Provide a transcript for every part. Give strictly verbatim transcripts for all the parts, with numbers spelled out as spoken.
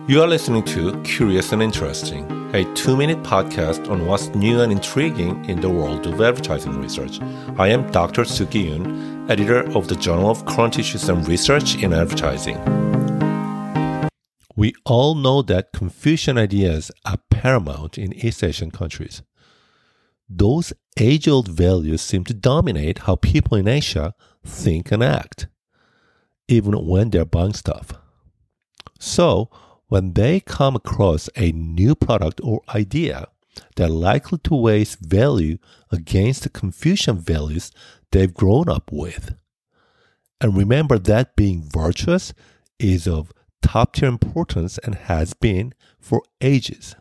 You are listening to Curious and Interesting, a two-minute podcast on what's new and intriguing in the world of advertising research. I am Doctor Suki Yoon, editor of the Journal of Current Issues and Research in Advertising. We all know that Confucian ideas are paramount in East Asian countries. Those age-old values seem to dominate how people in Asia think and act, even when they're buying stuff. So, when they come across a new product or idea, they're likely to weigh its value against the Confucian values they've grown up with. And remember that being virtuous is of top-tier importance and has been for ages.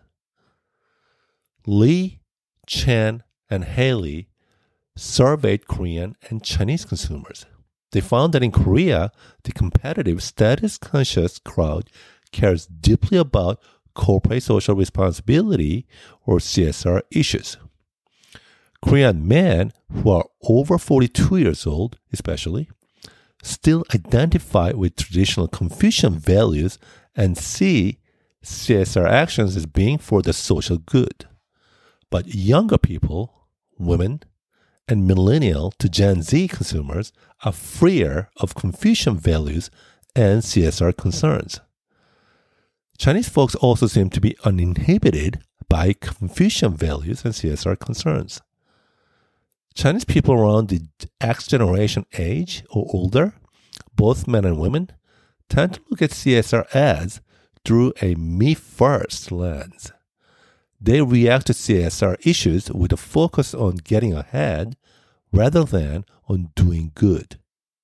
Lee, Chen, and Haley surveyed Korean and Chinese consumers. They found that in Korea, the competitive, status-conscious crowd cares deeply about corporate social responsibility or C S R issues. Korean men who are over forty-two years old, especially, still identify with traditional Confucian values and see C S R actions as being for the social good. But younger people, women, and millennial to Gen Z consumers are freer of Confucian values and C S R concerns. Chinese folks also seem to be uninhibited by Confucian values and C S R concerns. Chinese people around the X generation age or older, both men and women, tend to look at C S R ads through a me-first lens. They react to C S R issues with a focus on getting ahead rather than on doing good.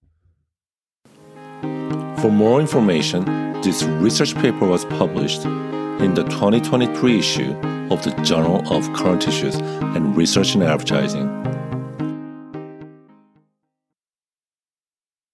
For more information, this research paper was published in the twenty twenty-three issue of the Journal of Current Issues and Research in Advertising.